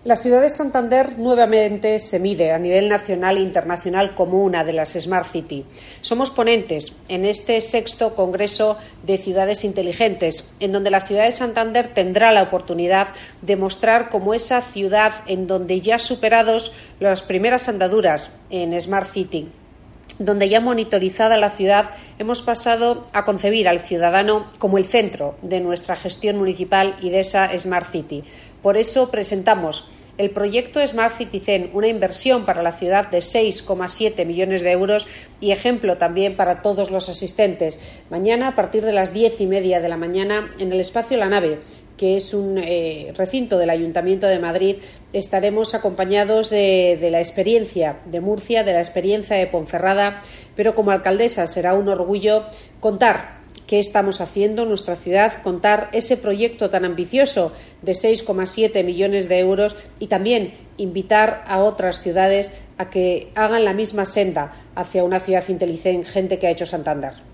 La ciudad de Santander nuevamente se mide a nivel nacional e internacional como una de las Smart City. Somos ponentes en este 6º Congreso de Ciudades Inteligentes, en donde la ciudad de Santander tendrá la oportunidad de mostrar como esa ciudad en donde ya superados las primeras andaduras en Smart City, donde ya monitorizada la ciudad, hemos pasado a concebir al ciudadano como el centro de nuestra gestión municipal y de esa Smart City. Por eso presentamos el proyecto Smart Citizen, una inversión para la ciudad de 6,7 millones de euros y ejemplo también para todos los asistentes. Mañana, a partir de las 10:30 de la mañana, en el espacio La Nave, que es un recinto del Ayuntamiento de Madrid, estaremos acompañados de la experiencia de Murcia, de la experiencia de Ponferrada, pero como alcaldesa será un orgullo contar qué estamos haciendo en nuestra ciudad, contar ese proyecto tan ambicioso de 6,7 millones de euros y también invitar a otras ciudades a que hagan la misma senda hacia una ciudad inteligente que ha hecho Santander.